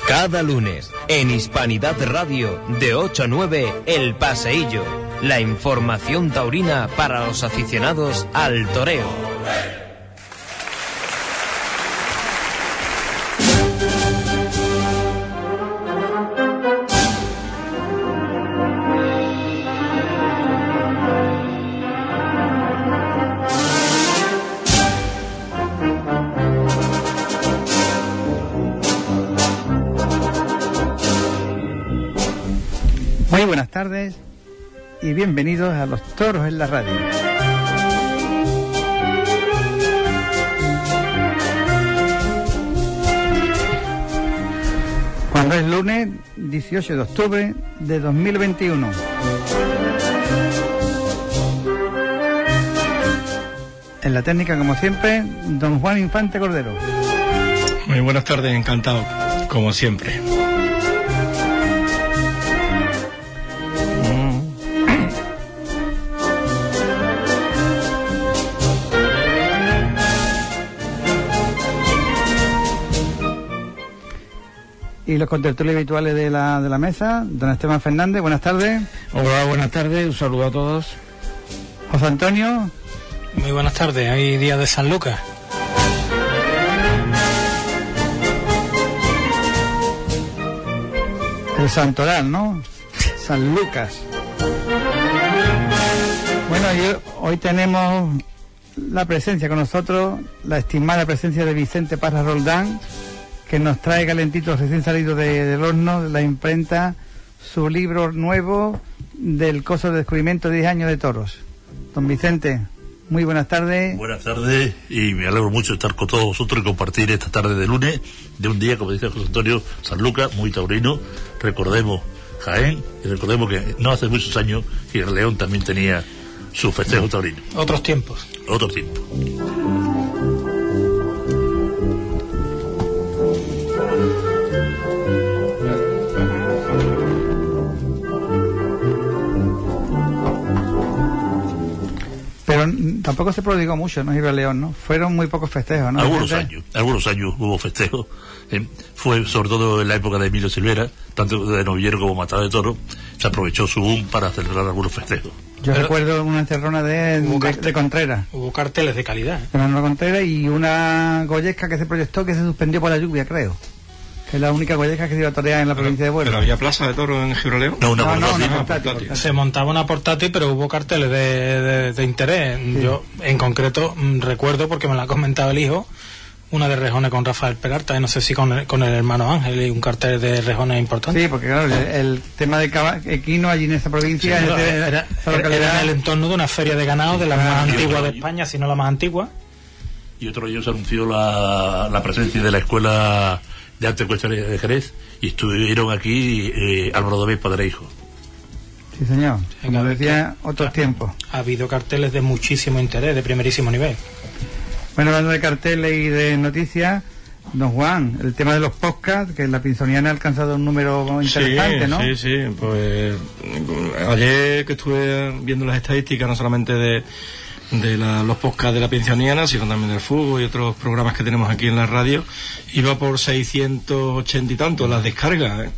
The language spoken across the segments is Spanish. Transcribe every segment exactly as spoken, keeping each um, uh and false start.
Cada lunes, en Hispanidad Radio, de ocho a nueve, El Paseillo. La información taurina para los aficionados al toreo. Muy buenas tardes y bienvenidos a Los Toros en la Radio. Cuando es lunes dieciocho de octubre de dos mil veintiuno. En la técnica, como siempre, don Juan Infante Cordero. Muy buenas tardes, encantado, como siempre. Y los contertulios habituales de la, de la mesa, don Esteban Fernández, buenas tardes. Hola, buenas tardes, un saludo a todos. José Antonio. Muy buenas tardes, hay día de San Lucas. El Santoral, ¿no? San Lucas. Bueno, y hoy tenemos la presencia con nosotros, la estimada presencia de Vicente Parra Roldán, que nos trae calentito, recién salido de, del horno, de la imprenta, su libro nuevo del coso de descubrimiento de diez años de toros. Don Vicente, muy buenas tardes. Buenas tardes, y me alegro mucho de estar con todos vosotros y compartir esta tarde de lunes, de un día, como dice José Antonio, San Lucas, muy taurino. Recordemos Jaén, y recordemos que no hace muchos años que el León también tenía su festejo taurino. Otros tiempos. Otros tiempos. Pero tampoco se prodigó mucho, ¿no? Iba a León, ¿no? Fueron muy pocos festejos, ¿no? Algunos años, algunos años hubo festejos. Eh, fue sobre todo en la época de Emilio Silvera, tanto de novillero como matador de toro, se aprovechó su boom para celebrar algunos festejos. Yo Pero recuerdo una encerrona de, de, de Contreras. Hubo carteles de calidad. De Manuel Contreras y una goyesca que se proyectó que se suspendió por la lluvia, creo. Que es la única goyesca que se iba a torear en la pero, provincia de Huelva. ¿Pero había plaza de toros en Gibraleón? No, una No, no, portátil. no, portátil, portátil. Se montaba una portátil, pero hubo carteles de, de, de interés. Sí. Yo, en concreto, mm, recuerdo, porque me lo ha comentado el hijo, una de Rejones con Rafael Peralta, y no sé si con el, con el hermano Ángel, y un cartel de Rejones importante. Sí, porque claro, el, el tema de caba- equino allí en esa provincia... Sí, es era, de- era, esa era, localidad. era en el entorno de una feria de ganado, de la Ah, más y antigua otro de año. España, si no la más antigua. Y otro año se anunció la, la presencia de la Escuela de Arte Ecuestre de Jerez, y estuvieron aquí eh, Álvaro Domés, padre e hijo. Sí, señor. Sí, Como claro, decía, que- otros ah, tiempos. Ha habido carteles de muchísimo interés, de primerísimo nivel. Bueno, hablando de carteles y de noticias, don Juan, el tema de los podcasts, que la Pinzoniana ha alcanzado un número interesante, sí, ¿no? Sí, sí, pues ayer que estuve viendo las estadísticas, no solamente de, de la, los podcasts de la Pinzoniana, sino también del fútbol y otros programas que tenemos aquí en la radio, iba por seiscientos ochenta y tantos las descargas, ¿eh?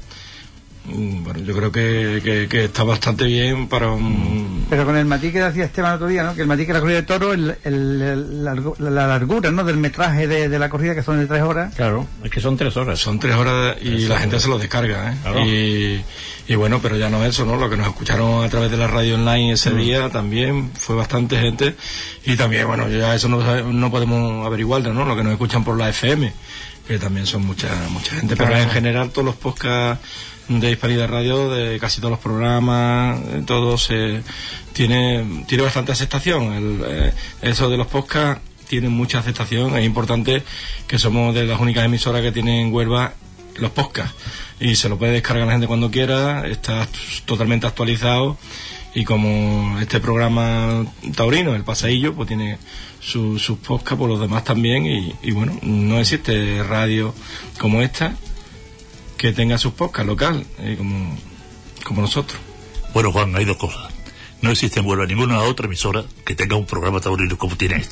Bueno, yo creo que, que, que está bastante bien para un... Pero con el matiz que decía Esteban otro día, ¿no? Que el matiz que la corrida de toro, el, el, el- la, la largura, ¿no? Del metraje de, de la corrida, que son de tres horas. Claro, es que son tres horas. Son tres horas y la gente se los descarga, ¿eh? Claro. Y, y bueno, pero ya no es eso, ¿no? Lo que nos escucharon a través de la radio online ese Mm. día también fue bastante gente. Y también, bueno, ya eso no, sabe- no podemos averiguarlo, ¿no? Lo que nos escuchan por la F M, que también son mucha mucha gente. Pero Claro. en general todos los podcasts de Hispanidad Radio, de casi todos los programas, de todos, eh, tiene, tiene bastante aceptación. El, eh, eso de los podcasts tiene mucha aceptación. Es importante que somos de las únicas emisoras que tienen en Huelva los podcasts, y se lo puede descargar la gente cuando quiera, está totalmente actualizado, y como este programa taurino, El Paseillo, pues tiene su, sus podcasts, por los demás también, y, y bueno, no existe radio como esta que tenga sus podcasts local, eh, como, como nosotros. Bueno, Juan, hay dos cosas. No existe en Huelva ninguna otra emisora que tenga un programa taurino como tiene esta.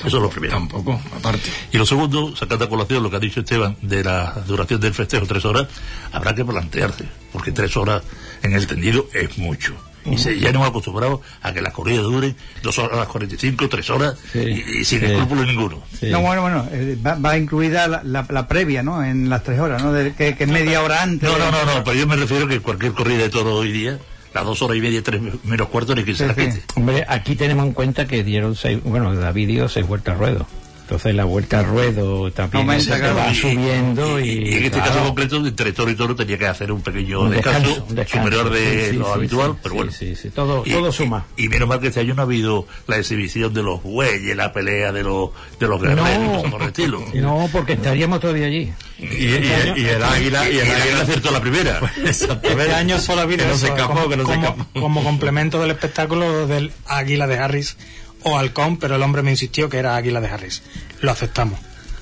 Eso es lo primero. Tampoco, aparte. Y lo segundo, sacando a colación lo que ha dicho Esteban de la duración del festejo, tres horas, habrá que plantearse, porque tres horas en el tendido es mucho. Y se, ya nos hemos acostumbrado a que las corridas duren dos horas cuarenta y cinco, tres horas, sí, y, y sin sí. escrúpulos ninguno. Sí. No, bueno, bueno, eh, va, va incluida la, la, la previa, ¿no? En las tres horas, ¿no? De, que, que es media hora antes. No, no, no, no, pero yo me refiero que cualquier corrida de toro hoy día, las dos horas y media, tres menos cuarto, ni que se la quite. Hombre, aquí tenemos en cuenta que dieron seis, bueno, David dio seis vueltas a ruedo. Entonces la vuelta a ruedo también no, se va subiendo y, y, y en este claro, caso concreto entre toro y toro tenía que hacer un pequeño un descanso, descanso, un descanso superior de sí, sí, lo sí, habitual, sí, pero sí, bueno, sí, sí, todo, y, todo suma. Y, y menos mal que este año no ha habido la exhibición de los bueyes, la pelea de los de los guerreros, no, por el estilo. No, porque estaríamos todavía allí. Y, y, y, y el águila y el águila acertó la primera. Exactamente. Este año solo ha habido que no eso, se escapó, como, que no se como, como complemento del espectáculo del águila de Harris o halcón, pero el hombre me insistió que era águila de Harris. Lo aceptamos.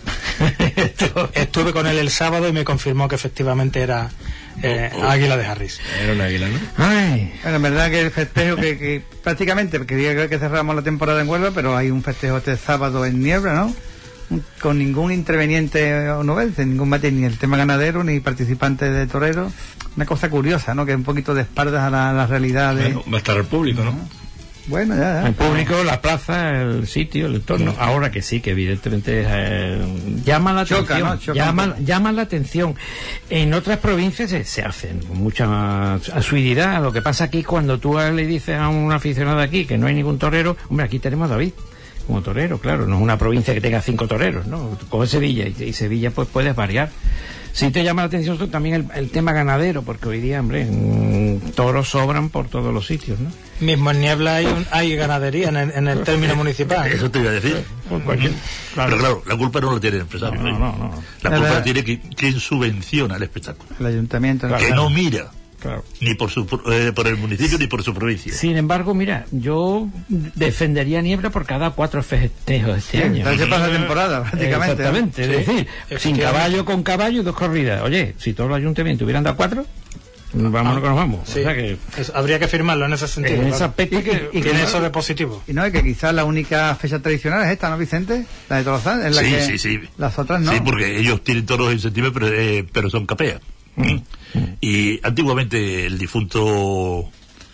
Estuve con él el sábado y me confirmó que efectivamente era eh, oh, oh. águila de Harris. Era un águila, ¿no? Ay. Bueno, en verdad que el festejo que, que prácticamente quería que cerramos la temporada en Huelva, pero hay un festejo este sábado en Niebla, ¿no? Con ningún interveniente onubense, ningún mate, ni el tema ganadero, ni participante de torero. Una cosa curiosa, ¿no? Que es un poquito de espaldas a la, a la realidad de... Bueno, va a estar el público, ¿no? ¿no? Bueno, ya, ya. El público, la plaza, el sitio, el entorno. Ahora que sí, que evidentemente eh, llama la Choca, atención. ¿no? Choca llama, llama la atención. En otras provincias se, se hacen con mucha asiduidad. Lo que pasa aquí, cuando tú le dices a un aficionado aquí que no hay ningún torero, hombre, aquí tenemos a David como torero, claro. No es una provincia que tenga cinco toreros, ¿no? Como Sevilla, y, y Sevilla pues puedes variar. Sí te llama la atención también el, el tema ganadero, porque hoy día, hombre, mmm, toros sobran por todos los sitios, ¿no? Mismo en Niebla hay, un, hay ganadería en el, en el término municipal. Eso te iba a decir. Por cualquier, claro. Pero claro, la culpa no la tiene el empresario. No, no, no. La culpa la tiene que, quien subvenciona el espectáculo. El ayuntamiento. Que claro. no mira. Claro. Ni por su eh, por el municipio ni por su provincia. Sin embargo, mira, yo defendería Niebla por cada cuatro festejos este sí, año. Entonces pasa la temporada, prácticamente. Exactamente, ¿no? es decir, sí, sin caballo, con caballo y dos corridas. Oye, si todos los ayuntamientos hubieran dado cuatro, vámonos ah, que nos vamos. Sí. O sea que es, habría que firmarlo en ese sentido. En claro. ese aspecto que, y, y tiene eso de positivo. Y no, es que quizás la única fecha tradicional es esta, ¿no, Vicente? La de Tolozán, es la sí, que sí, sí. Las otras no. Sí, porque ellos tienen toros en septiembre, pero, eh, pero son capeas. Mm. Y antiguamente el difunto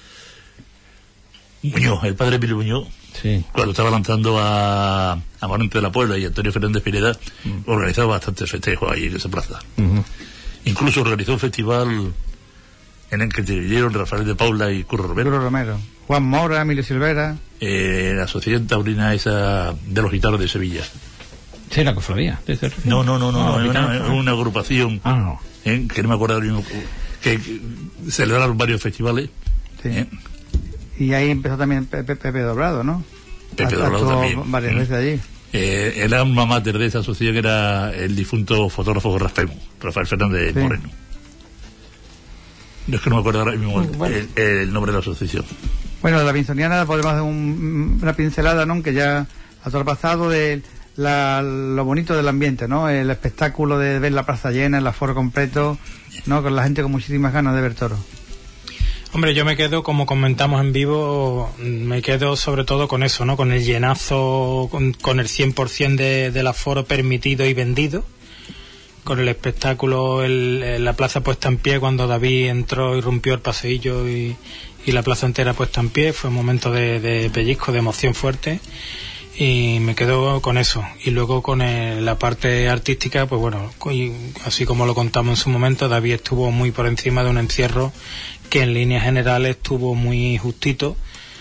Muñoz, el padre Emilio Muñoz, sí, cuando estaba lanzando a, a Morante de la Puebla y Antonio Fernández Pineda, mm. organizaba bastantes festejos ahí en esa plaza. Mm-hmm. Incluso organizó un festival en el que intervinieron Rafael de Paula y Curro Romero. Curro Romero, Juan Mora, Emilio Silvera. Eh, la Sociedad Taurina esa de los Gitanos de Sevilla. Sí, la cofradía. No, no, no, no, no, no una, una, una agrupación. Ah, no. ¿Eh? Que no me acuerdo mismo, que, que celebraron varios festivales. Sí. ¿Eh? Y ahí empezó también Pepe, Pepe Doblado, ¿no? Pepe Doblado también. Varias veces allí. Eh, el alma mater de esa sociedad que era el difunto fotógrafo Rafael, Rafael Fernández sí. Moreno. No es que no me acuerdo ahora mismo el, bueno. el, el nombre de la asociación. Bueno, de la Pinzoniana podemos hacer un, una pincelada, ¿no? Que ya ha traspasado de La, lo bonito del ambiente, ¿no? El espectáculo de ver la plaza llena, el aforo completo, ¿no? Con la gente con muchísimas ganas de ver toros. Hombre, yo me quedo, como comentamos en vivo, me quedo sobre todo con eso, ¿no? Con el llenazo, con, con el cien por ciento de, del aforo permitido y vendido, con el espectáculo, el, la plaza puesta en pie cuando David entró y rompió el paseillo y, y la plaza entera puesta en pie. Fue un momento de, de pellizco, de emoción fuerte. Y me quedo con eso. Y luego con el, la parte artística, pues bueno, y así como lo contamos en su momento, David estuvo muy por encima de un encierro que en líneas generales estuvo muy justito,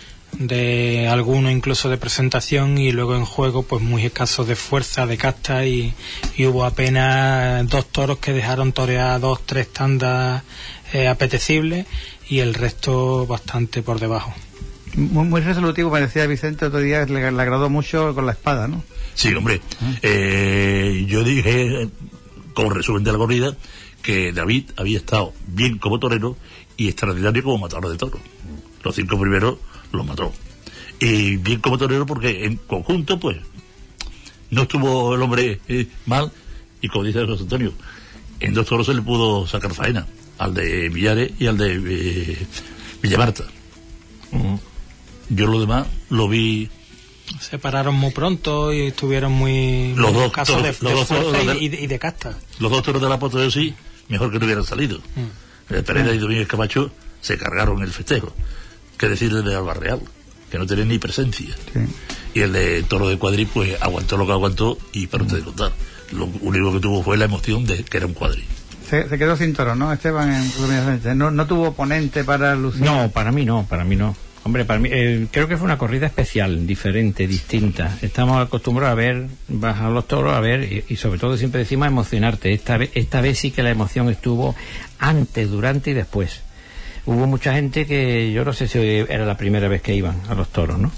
de alguno incluso de presentación, y luego en juego pues muy escasos de fuerza, de casta, y, y hubo apenas dos toros que dejaron torear dos, tres tandas eh, apetecibles, y el resto bastante por debajo. Muy, muy resolutivo, me decía Vicente otro día, le, le agradó mucho con la espada, ¿no? Sí, hombre. ¿Ah? Eh, yo dije, como resumen de la corrida, que David había estado bien como torero y extraordinario como matador de toros. Los cinco primeros los mató. Y bien como torero porque en conjunto, pues, no estuvo el hombre eh, mal, y como dice José Antonio, en dos toros se le pudo sacar faena, al de Millares y al de eh, Villamarta. Uh-huh. Yo lo demás lo vi Se pararon muy pronto y estuvieron muy los dos casos de, los de dos fuerza toros y, de, y de casta. Los dos toros de la apoteosis, mejor que no hubieran salido. Mm. Pereira mm. y Domínguez Camacho se cargaron el festejo. ¿Qué decir de Alba Real? Que no tenía ni presencia. Sí. Y el de Toro de Cuadri, pues aguantó lo que aguantó y para mm. usted contar. Lo único que tuvo fue la emoción de que era un Cuadri. Se, se quedó sin toro, ¿no, Esteban? En, no, no tuvo oponente para lucir. No, para mí no, para mí no. Hombre, para mí, eh, creo que fue una corrida especial, diferente, distinta. Estamos acostumbrados a ver, bajar los toros, a ver, y, y sobre todo siempre decimos emocionarte. Esta vez, esta vez sí que la emoción estuvo antes, durante y después. Hubo mucha gente que yo no sé si era la primera vez que iban a los toros, ¿no?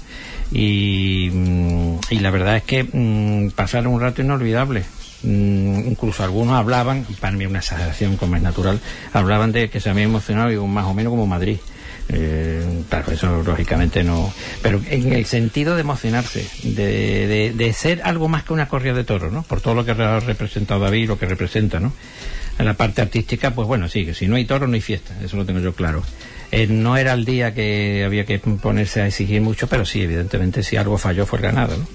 Y, y la verdad es que mmm, pasaron un rato inolvidable. Mm, incluso algunos hablaban, para mí una exageración como es natural, hablaban de que se había emocionado y más o menos como Madrid. Eh, claro, eso lógicamente no, pero en el sentido de emocionarse, de, de, de ser algo más que una corrida de toros, ¿no? Por todo lo que ha representado David y lo que representa, ¿no? En la parte artística, pues bueno, sí, que si no hay toros no hay fiesta, eso lo tengo yo claro. Eh, no era el día que había que ponerse a exigir mucho, pero sí, evidentemente, si algo falló fue el ganado, ¿no?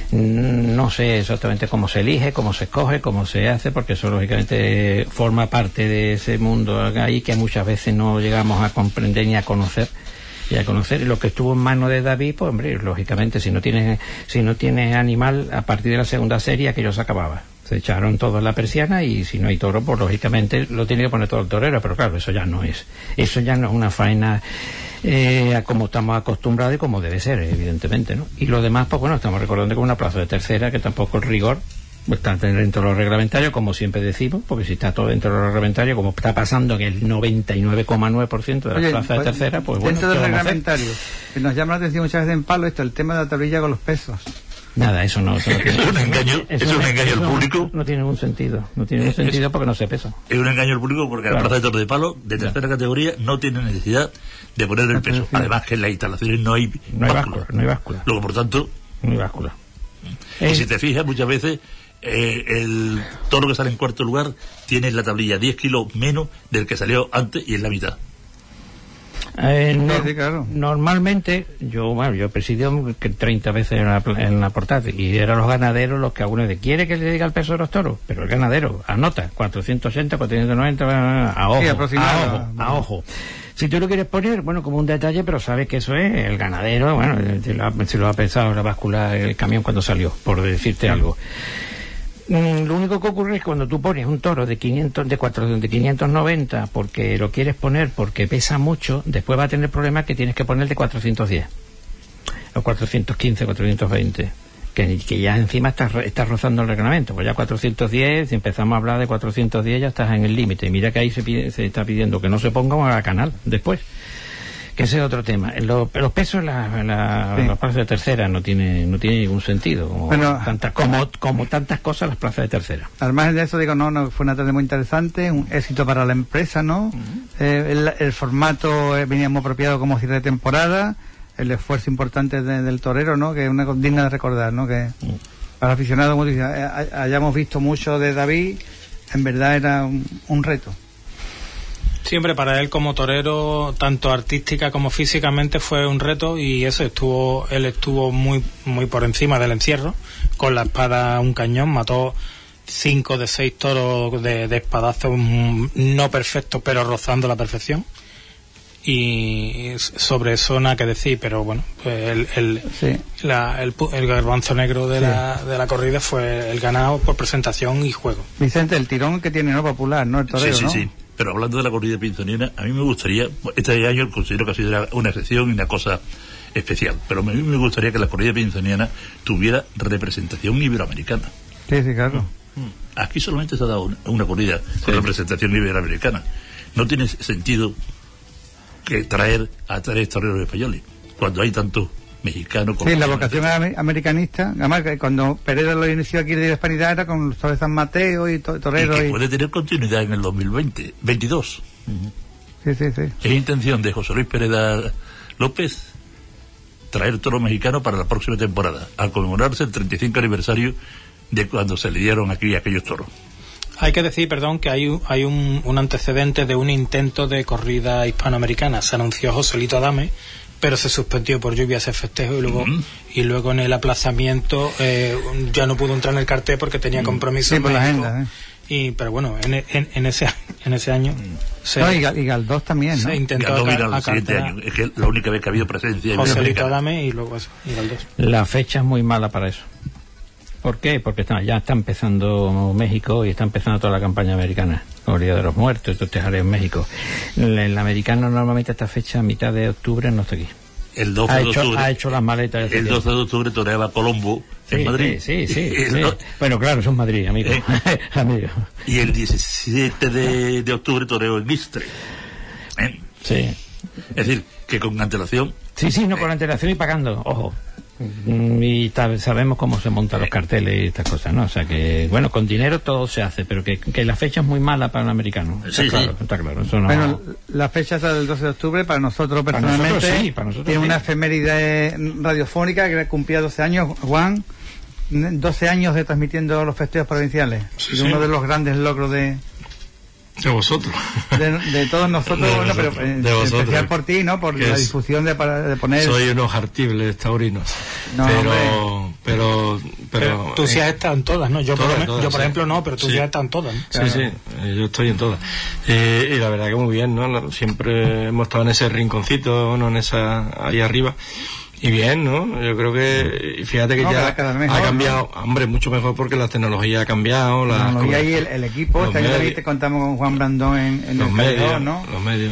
No sé exactamente cómo se elige, cómo se escoge, cómo se hace, porque eso lógicamente forma parte de ese mundo ahí que muchas veces no llegamos a comprender ni a conocer. Y a conocer. Y lo que estuvo en manos de David, pues hombre, lógicamente, si no tienes, si no tienes animal, a partir de la segunda serie aquello se acababa. Se echaron todos la persiana y si no hay toro, pues lógicamente lo tiene que poner todo el torero, pero claro, eso ya no es. Eso ya no es una faena eh, como estamos acostumbrados y como debe ser, evidentemente, ¿no? Y lo demás, pues bueno, estamos recordando que una plaza de tercera, que tampoco el rigor está dentro de los reglamentarios, como siempre decimos, porque si está todo dentro de los reglamentarios, como está pasando en el noventa y nueve coma nueve por ciento de las Oye, plazas pues, de tercera, pues bueno, dentro del reglamentario, que nos llama la atención muchas veces en Palo, esto, el tema de la tablilla con los pesos. Nada, eso no, eso no tiene, es un engaño, eso es un engaño al público. No, no tiene ningún sentido, no tiene ningún sentido es, porque no se pesa. Es un engaño al público porque claro. La plaza de toros de palo de tercera claro. categoría no tiene necesidad de poner el peso. Además que en las instalaciones no hay no hay báscula. báscula, no hay báscula. Luego, por tanto, no hay báscula. Y eh, si te fijas, muchas veces eh, el toro que sale en cuarto lugar tiene en la tablilla diez kilos menos del que salió antes y en la mitad. Eh, no, sí, claro. Normalmente yo bueno yo he presidido treinta veces en la, en la portátil y eran los ganaderos los que algunos de quiere que le diga el peso de los toros, pero el ganadero anota cuatrocientos ochenta, cuatrocientos noventa a ojo, sí, a ojo, a ojo. Si tú lo quieres poner, bueno, como un detalle, pero sabes que eso es el ganadero, bueno, se lo ha, se lo ha pensado la báscula el camión cuando salió, por decirte algo. Mm, lo único que ocurre es cuando tú pones un toro de quinientos, de cuatrocientos, de quinientos noventa porque lo quieres poner porque pesa mucho, después va a tener problemas que tienes que poner de cuatrocientos diez o cuatrocientos quince, cuatrocientos veinte que, que ya encima estás, estás rozando el reglamento. Pues ya cuatrocientos diez, si empezamos a hablar de cuatrocientos diez ya estás en el límite, y mira que ahí se, pide, se está pidiendo que no se ponga a canal después, que ese es otro tema. Los, los pesos, la, la, sí. las plazas de tercera no tiene no tiene ningún sentido. Como, bueno, tantas, como, como tantas cosas las plazas de tercera. Al margen de eso, digo, no, no fue una tarde muy interesante, un éxito para la empresa, ¿no? Uh-huh. eh, el, el formato eh, venía muy apropiado como cierre de temporada, el esfuerzo importante de, del torero, ¿no? Que es una digna de recordar, ¿no? Que uh-huh. para aficionados, como dice, eh, hayamos visto mucho de David, en verdad era un, un reto. Siempre para él como torero, tanto artística como físicamente, fue un reto, y eso estuvo, él estuvo muy muy por encima del encierro, con la espada un cañón, mató cinco de seis toros de, de espadazos no perfectos, pero rozando la perfección, y sobre eso nada que decir, pero bueno, el el, sí. la, el, el garbanzo negro de, sí. la, de la corrida fue el ganado por presentación y juego. Vicente, el tirón que tiene, ¿no? Popular, ¿no? El torero, sí, sí, ¿no? sí. Pero hablando de la corrida pinzoniana, a mí me gustaría, este año considero que ha sido una excepción y una cosa especial, pero a mí me gustaría que la corrida pinzoniana tuviera representación iberoamericana. Sí, sí, claro. Aquí solamente se ha dado una, una corrida con sí. representación iberoamericana. No tiene sentido que traer a tres toreros españoles cuando hay tantos mexicanos. Sí, la vocación americanista, además que cuando Pereira lo inició aquí de la hispanidad era con los toros de San Mateo y to toreros. Y que y... puede tener continuidad en el dos mil veinte, veintidós. Uh-huh. Sí, sí, sí. Es intención de José Luis Pereda López traer toros mexicanos para la próxima temporada, al conmemorarse el treinta y cinco aniversario de cuando se le dieron aquí aquellos toros. Hay que decir, perdón, que hay, hay un, un antecedente de un intento de corrida hispanoamericana. Se anunció Joselito Adame pero se suspendió por lluvia ese festejo y luego Uh-huh. y luego en el aplazamiento eh, ya no pudo entrar en el cartel porque tenía compromiso. Sí, por la médico. agenda, ¿eh? Y, pero bueno, en, en, en ese en ese año se, No, y, Gal- y Galdós también, ¿no? se intentó Galdós aca- vino al siguiente acartear. año. Es que la única vez que ha habido presencia en Joselito América. Adame y luego eso, y Galdós. La fecha es muy mala para eso. ¿Por qué? Porque está, ya está empezando México y está empezando toda la campaña americana, con el Día de los Muertos, estos tejares en México. El, el americano normalmente a esta fecha, a mitad de octubre, no está aquí. El doce Ha de hecho, octubre. ha hecho las maletas. El efectivamente. doce de octubre toreaba Colombo en Sí, Madrid. Sí, sí, sí. Y, sí. el- Bueno, claro, son Madrid, amigo. ¿Eh? amigo. y el diecisiete de, de octubre toreó en Istre. ¿Eh? Sí. Es decir, que con antelación. Sí, sí, no con antelación y pagando, ojo. Mm, Y ta- sabemos cómo se montan los carteles y estas cosas, ¿no? O sea que, bueno, con dinero todo se hace, pero que, que la fecha es muy mala para un americano. Está Sí, claro, sí. está claro. Eso no... Bueno, la fecha esa del doce de octubre para nosotros Para personalmente nosotros sí, para nosotros tiene sí. una efeméride radiofónica que cumplía doce años, Juan, doce años de transmitiendo los festejos provinciales. Sí, Y sí. uno de los grandes logros de, De vosotros. de, de todos nosotros, De bueno, pero vosotros, en, de en vosotros. especial por ti, ¿no? Por Que la es- difusión de, para- de poner... Soy unos artibles taurinos. No, pero, pero, pero, Pero tú sí has estado en todas, ¿no? Yo, por, Todas, lo me- todas, yo, por sí. ejemplo, no, pero tú Sí. sí has estado en todas, ¿no? Sí, sí, eh, yo estoy en todas. Eh, y la verdad que muy bien, ¿no? La- Siempre hemos estado en ese rinconcito, ¿no? En esa, ahí arriba. Y bien, ¿no? Yo creo que, fíjate que No, ya cada- cada vez mejor, ha cambiado, hombre, mucho mejor porque la tecnología ha cambiado. La las tecnología y el, coberturas, el equipo, los este año también medios. te contamos con Juan Brandón en, en los el medios, corredor, ¿no? los medios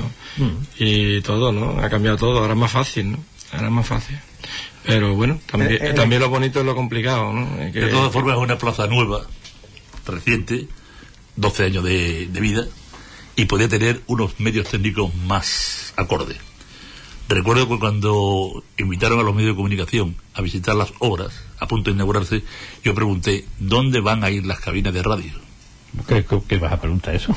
y todo, ¿no? Ha cambiado todo, ahora es más fácil, ¿no? Ahora es más fácil. Pero bueno, también, Eh, eh, también lo bonito es lo complicado, ¿no? Es que- De todas formas, es una plaza nueva, reciente, doce años de, de vida, y podía tener unos medios técnicos más acordes. Recuerdo que cuando invitaron a los medios de comunicación a visitar las obras a punto de inaugurarse, yo pregunté, ¿dónde van a ir las cabinas de radio? ¿Qué, qué, qué vas a preguntar eso?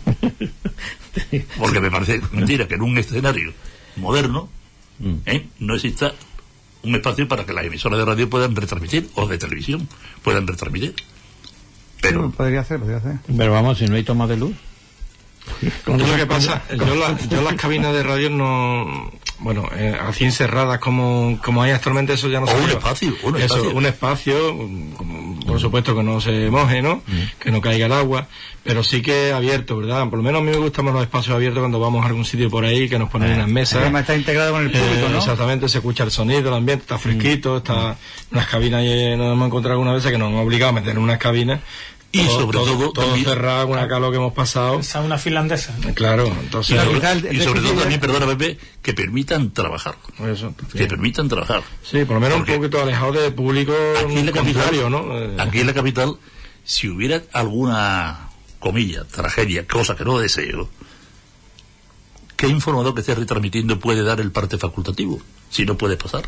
Porque me parece mentira que en un escenario moderno Mm. ¿eh? no exista un espacio para que las emisoras de radio puedan retransmitir, o de televisión puedan retransmitir. Pero Sí, podría ser, podría ser. Pero vamos, si no hay toma de luz. Yo lo que pasa, yo, la- yo las cabinas de radio no, bueno, eh, así encerradas como, como hay actualmente, eso ya no O se un lleva. espacio, un Eso, espacio. un espacio, um, como, por supuesto que no se moje, ¿no? Que no caiga el agua, pero sí que abierto, ¿verdad? Por lo menos a mí me gustan más los espacios abiertos cuando vamos a algún sitio por ahí, que nos ponen unas mesas. Además está integrado con el público, Eh, ¿no? Exactamente, se escucha el sonido, el ambiente está fresquito, está las cabinas, y nos hemos encontrado algunas veces que nos han obligado a meter en unas cabinas Y sobre todo todo también- cerrado, con una calor que hemos pasado. Esa una finlandesa. Claro, y entonces La sobre, mitad, el y sobre déficit todo de- también, perdona Pepe, que permitan trabajar, eso, que permitan trabajar. sí, por lo menos Porque un poquito alejado del público Aquí en la contrario, capital, ¿no? Eh, aquí en la capital, si hubiera alguna comilla, tragedia, cosa que no deseo, ¿qué informador que esté retransmitiendo puede dar el parte facultativo? Si no puede pasar.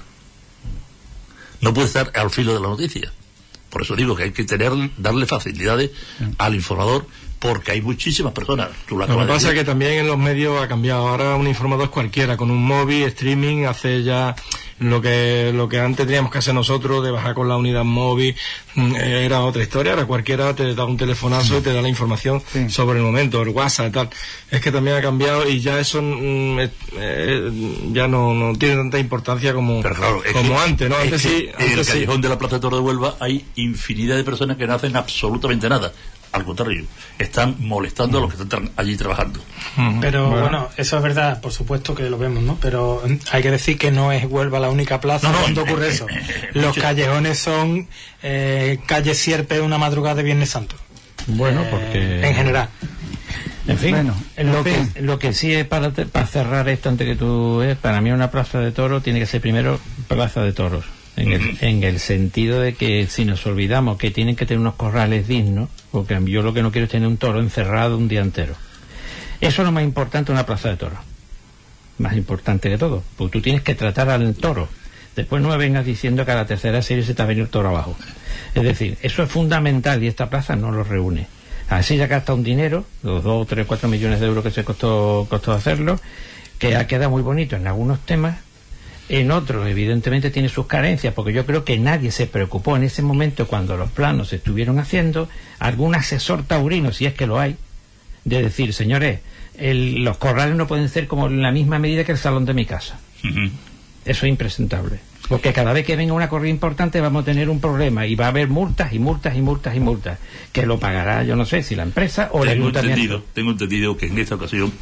No puede estar al filo de la noticia. Por eso digo que hay que tener, darle facilidades al informador, porque hay muchísimas personas. Tú lo Lo que acabas de pasa es decir. que también en los medios ha cambiado. Ahora un informador es cualquiera, con un móvil, streaming, hace ya lo que lo que antes teníamos que hacer nosotros, de bajar con la unidad móvil, mm, era otra historia. Ahora cualquiera te da un telefonazo y te da la información Sí. sobre el momento, el WhatsApp y tal. Es que también ha cambiado y ya eso mm, eh, eh, ya no, no tiene tanta importancia como, Pero claro, es como que- antes, ¿no? es Antes que sí, en el antes sí. callejón de la Plaza de Toro de Huelva hay infinidad de personas que no hacen absolutamente nada. Al contrario, están molestando a los que están tra- allí trabajando. Pero bueno. eso es verdad, por supuesto que lo vemos, ¿no? Pero mm, hay que decir que no es Huelva la única plaza No, no, donde eh, ocurre eh, eso. eh, eh, Los sí. callejones son eh, calle Sierpe una madrugada de Viernes Santo. Bueno, Eh, porque... en general. En fin, Bueno, en lo, fin. Que, lo que sí es para, te- para cerrar esto antes que tú... eh, para mí una plaza de toros tiene que ser primero plaza de toros. En el, en el sentido de que si nos olvidamos que tienen que tener unos corrales dignos, porque yo lo que no quiero es tener un toro encerrado un día entero. Eso es lo más importante de una plaza de toros. Más importante que todo. Porque tú tienes que tratar al toro. Después no me vengas diciendo que a la tercera serie se te ha venido el toro abajo. Es decir, eso es fundamental y esta plaza no lo reúne. Así ya gasta un dinero, los dos, tres, cuatro millones de euros que se costó, costó hacerlo, que ha quedado muy bonito en algunos temas. En otros, evidentemente, tiene sus carencias, porque yo creo que nadie se preocupó en ese momento, cuando los planos se estuvieron haciendo, algún asesor taurino, si es que lo hay, de decir, señores, el- los corrales no pueden ser como en la misma medida que el salón de mi casa. Ujú. Eso es impresentable. Porque cada vez que venga una corrida importante vamos a tener un problema y va a haber multas y multas y multas y multas. Que lo pagará, yo no sé, si la empresa o el ayuntamiento. Entendido, tengo entendido que en esta ocasión,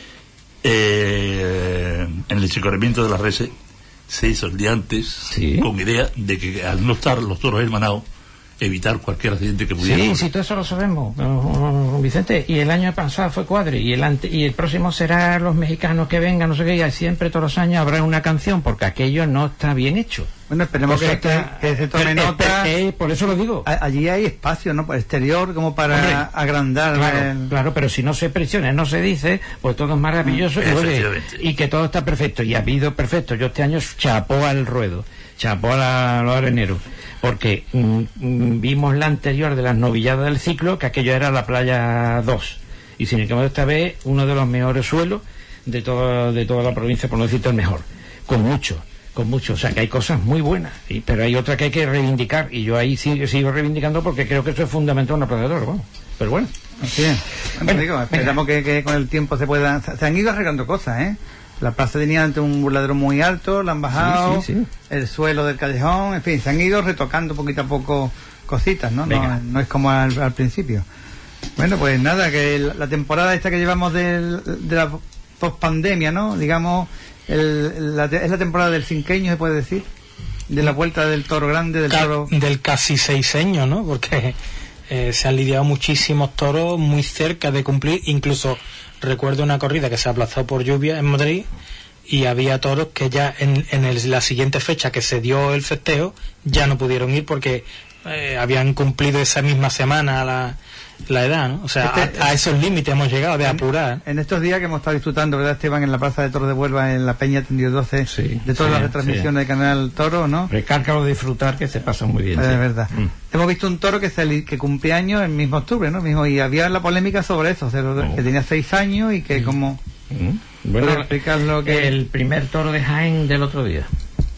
eh, en el corrimiento de las reses, se hizo el día antes, ¿sí?, con idea de que al no estar los toros hermanados, evitar cualquier accidente que pudiera. Sí, sí, todo eso lo sabemos, Vicente. Y el año pasado fue Cuadri, y el ante, y el próximo será los mexicanos que vengan, no sé qué, y siempre todos los años habrá una canción, porque aquello no está bien hecho. Bueno, esperemos que, está, que, que se tome nota. Eh, por eso lo digo. A, allí hay espacio, ¿no? Exterior, como para Hombre, agrandar. Claro, el... claro, pero si no se presiona, no se dice, pues todo es maravilloso mm, y, oye, y que todo está perfecto. Y ha habido perfecto. Yo este año chapó al ruedo, chapó a, la, a los areneros, porque mm, vimos la anterior de las novilladas del ciclo, que aquello era la playa dos. Y sin embargo, esta vez uno de los mejores suelos de, todo, de toda la provincia, por no decirte el mejor, con mucho. con mucho, o sea que hay cosas muy buenas, ¿sí? Pero hay otras que hay que reivindicar, y yo ahí sigo, sigo reivindicando porque creo que eso es fundamental en una plaza de toros, bueno, pero bueno. Así es. Bueno, bueno, digo, esperamos que, que con el tiempo se puedan, se han ido arreglando cosas, ¿eh? La plaza tenía antes un burladero muy alto, la han bajado, sí, sí, sí. El suelo del callejón, en fin, se han ido retocando poquito a poco cositas, ¿no? No, no es como al, al principio. Bueno, pues nada, que la temporada esta que llevamos del, de la pospandemia, ¿no? Digamos, el, la, es la temporada del cinqueño, se puede decir, de la vuelta del toro grande, del Ca toro... Del casi seiseño, ¿no? Porque eh, se han lidiado muchísimos toros muy cerca de cumplir, incluso recuerdo una corrida que se aplazó por lluvia en Madrid, y había toros que ya en, en el, la siguiente fecha que se dio el festejo ya no pudieron ir porque eh, habían cumplido esa misma semana la, la edad, ¿no? O sea, este, a, a esos límites hemos llegado de en, apurar. En estos días que hemos estado disfrutando, ¿verdad, Esteban? En la Plaza de Toros de Huelva, en la Peña Tendido doce, sí, de todas sí, las retransmisiones sí. de Canal Toro, ¿no? Recárgalo de disfrutar, que se pasa muy bien. Es sí. verdad. Mm. Hemos visto un toro que, se, que cumple años el mismo octubre, ¿no? Mismo, y había la polémica sobre eso, o sea, oh. que tenía seis años y que mm. como... Mm. Bueno, explicar lo que... El primer toro de Jaén del otro día.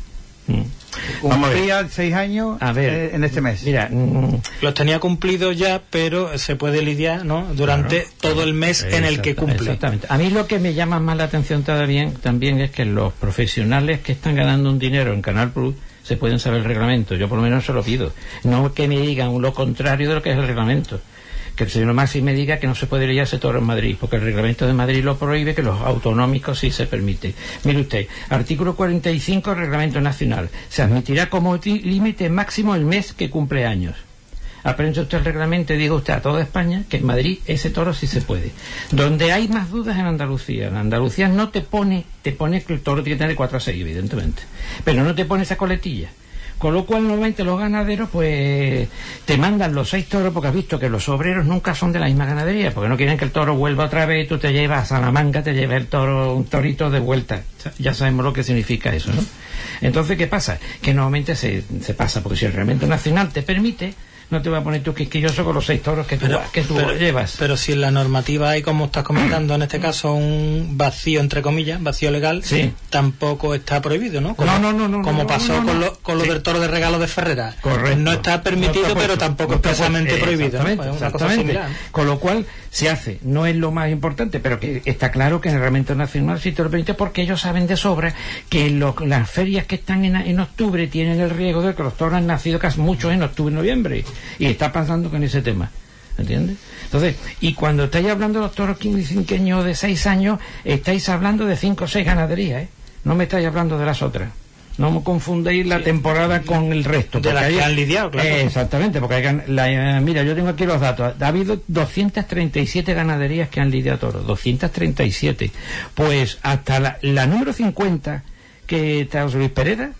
Mm. Cumplía seis años a ver, eh, en este mes. Mira, mm, los tenía cumplidos ya, pero se puede lidiar, ¿no? Durante claro, todo el mes en el que cumple. Exactamente. A mí lo que me llama más la atención todavía también es que los profesionales que están ganando un dinero en Canal Plus se pueden saber el reglamento. Yo por lo menos se lo pido. No que me digan lo contrario de lo que es el reglamento. Que el señor Maxi me diga que no se puede lidiar ese toro en Madrid, porque el reglamento de Madrid lo prohíbe, que los autonómicos sí se permite. Mire usted, artículo cuarenta y cinco del reglamento nacional. Se admitirá como límite máximo el mes que cumple años. Aprende usted el reglamento y diga usted a toda España que en Madrid ese toro sí se puede. Donde hay más dudas en Andalucía. En Andalucía no te pone, te pone que el toro tiene que tener cuatro a seis, evidentemente. Pero no te pone esa coletilla. Con lo cual normalmente los ganaderos pues te mandan los seis toros, porque has visto que los obreros nunca son de la misma ganadería, porque no quieren que el toro vuelva otra vez, tú te llevas a Salamanca, te llevas el toro, un torito de vuelta. Ya sabemos lo que significa eso, ¿no? Entonces, ¿qué pasa? Que normalmente se, se pasa, porque si el reglamento nacional te permite, no te va a poner tú quisquilloso con los seis toros que tú, pero, que tú pero, llevas. Pero si en la normativa hay, como estás comentando, en este caso un vacío, entre comillas, vacío legal, sí. tampoco está prohibido, ¿no? Como, no, no, no, no. Como no, pasó no, no, con lo, con lo sí. del toro de regalo de Ferrera. Correcto. No está permitido, no está pero tampoco no está expresamente eh, prohibido, ¿no? Pues una cosa similar. Con lo cual se hace, no es lo más importante, pero que está claro que en el reglamento nacional sí te lo permite, porque ellos saben de sobra que lo, las ferias que están en, en octubre tienen el riesgo de que los toros han nacido casi muchos en octubre y noviembre, y está pasando con ese tema, ¿entiendes? Entonces, y cuando estáis hablando de los toros quinquenqueños de seis años, estáis hablando de cinco o seis ganaderías, ¿eh? No me estáis hablando de las otras. No me confundéis la sí. temporada con el resto. De las que han lidiado, claro. Eh, exactamente, porque hay, la, eh, mira, yo tengo aquí los datos. Ha habido doscientas treinta y siete ganaderías que han lidiado toros, doscientas treinta y siete. Pues hasta la, la número cincuenta, que está José Luis Pereda,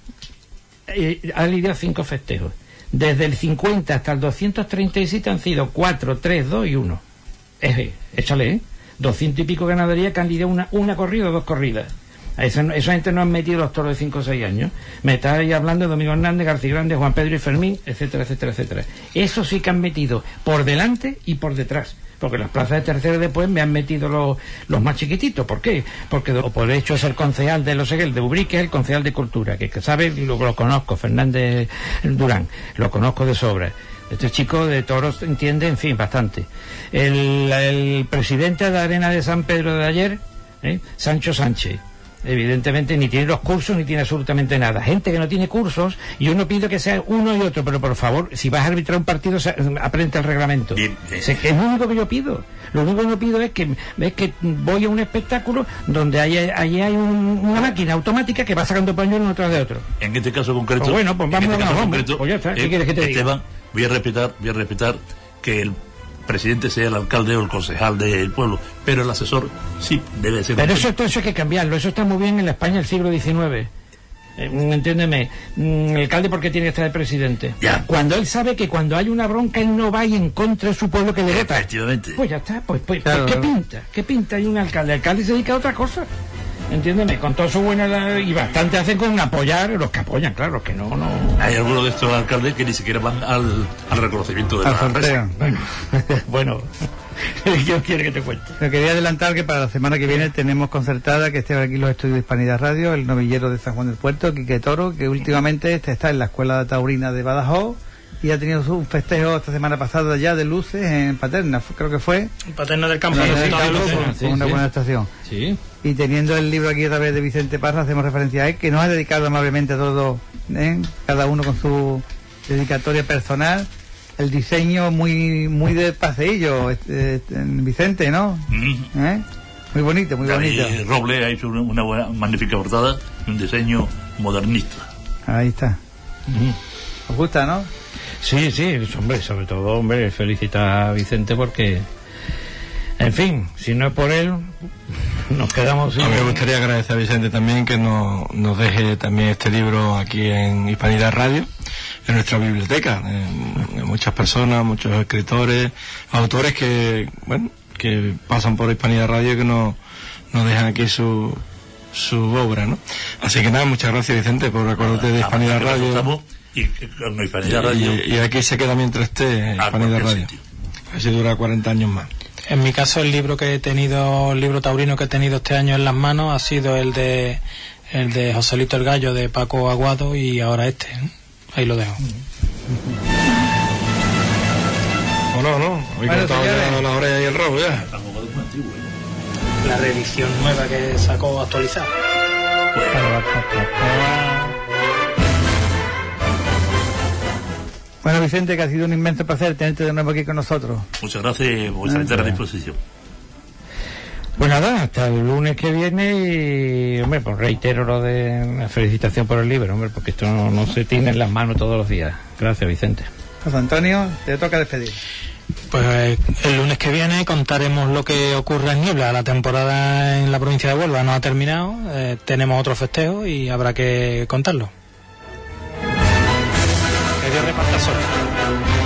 eh, ha lidiado cinco festejos. Desde el cincuenta hasta el doscientos treinta y siete han sido cuatro, tres, dos y uno. Eh, échale, ¿eh? doscientos y pico ganaderías que han lidiado una, una corrida o dos corridas. Esa, esa gente no han metido los toros de cinco o seis años. Me está ahí hablando de Domingo Hernández, García Grande, Juan Pedro y Fermín, etcétera, etcétera, etcétera. Eso sí que han metido por delante y por detrás. Porque las plazas de tercera después me han metido los, los más chiquititos. ¿Por qué? Porque o por hecho es el concejal de los de Ubrique, el concejal de Cultura, que, que sabe, lo, lo conozco, Fernández Durán, lo conozco de sobra. Este chico de toros entiende, en fin, bastante. El, el presidente de la Arena de San Pedro de ayer, ¿eh? Sancho Sánchez, Evidentemente ni tiene los cursos ni tiene absolutamente nada. Gente que no tiene cursos, y yo no pido que sea uno y otro, pero por favor, si vas a arbitrar un partido, aprende el reglamento. Bien, bien. Es, es lo único que yo pido. Lo único que no pido es que es que voy a un espectáculo donde hay, ahí hay un, una máquina automática que va sacando pañuelos uno tras de otro. En este caso concreto... Pues bueno, pues vamos este a vamos. Pues ya está. ¿Qué eh, quieres que te Esteban, diga? voy a respetar, voy a respetar que el presidente sea el alcalde o el concejal del pueblo, pero el asesor sí debe ser. Pero eso, eso hay que cambiarlo, eso está muy bien en la España del siglo diecinueve. Eh, entiéndeme, el alcalde, ¿por qué tiene que estar de presidente? Ya. Cuando él sabe que cuando hay una bronca él no va y en contra de su pueblo que le vota. Efectivamente. Pues ya está, pues, pues, Claro, pues ¿qué claro. pinta? ¿Qué pinta hay un alcalde? El alcalde se dedica a otra cosa. Entiéndeme, con todo su buena y bastante hacen con apoyar los que apoyan, claro, que no, no. Hay algunos de estos alcaldes que ni siquiera van al, al reconocimiento de Al la sorteo. empresa. Bueno, bueno, yo quiero que te cuente. Pero quería adelantar que para la semana que viene tenemos concertada que esté aquí en los estudios de Hispanidad Radio, el novillero de San Juan del Puerto, Quique Toro, que últimamente este está en la Escuela Taurina de Badajoz y ha tenido un festejo esta semana pasada ya de luces en Paterna, fue- creo que fue. Paterna del Campo. Paterna de del Luces. Campo, Luces, con- sí, con una sí. buena actuación. Sí. Y teniendo el libro aquí a través de Vicente Parra, hacemos referencia a él, que nos ha dedicado amablemente a todos, ¿eh? Cada uno con su dedicatoria personal. El diseño muy muy de paseillo, este, este, Vicente, ¿no? Mm. ¿Eh? Muy bonito, muy bonito. David Robles ha hecho una, una buena, magnífica portada y un diseño modernista. Ahí está. ¿Os gusta, no? Sí, sí, hombre, sobre todo, hombre, felicita a Vicente porque, en fin, si no es por él, nos quedamos sin... A mí me gustaría agradecer a Vicente también que nos, nos deje también este libro aquí en Hispanidad Radio, en nuestra biblioteca. En, en muchas personas, muchos escritores, autores que, bueno, que pasan por Hispanidad Radio y que nos, nos dejan aquí su, su obra, ¿no? Así que nada, muchas gracias Vicente por acordarte de Hispanidad Radio. Estamos y con Hispanidad Radio. Y, y aquí se queda mientras esté Ah, Hispanidad cualquier Radio. sitio. Así dura cuarenta años más. En mi caso, el libro que he tenido, el libro taurino que he tenido este año en las manos ha sido el de el de Joselito el Gallo de Paco Aguado y ahora este. ¿eh? Ahí lo dejo. ¿O no, no? Habéis Bueno, contado señores. ya la oreja y el rabo ya. La reedición nueva que sacó actualizada. Bueno, Vicente, que ha sido un inmenso placer tenerte de nuevo aquí con nosotros. Muchas gracias por vuestra entera disposición. Pues nada, hasta el lunes que viene y, hombre, pues reitero lo de la felicitación por el libro, hombre, porque esto no, no se tiene en las manos todos los días. Gracias, Vicente. José Antonio, te toca despedir. Pues el lunes que viene contaremos lo que ocurre en Niebla. La temporada en la provincia de Huelva no ha terminado, eh, tenemos otro festejo y habrá que contarlo. Que Dios reparta suerte.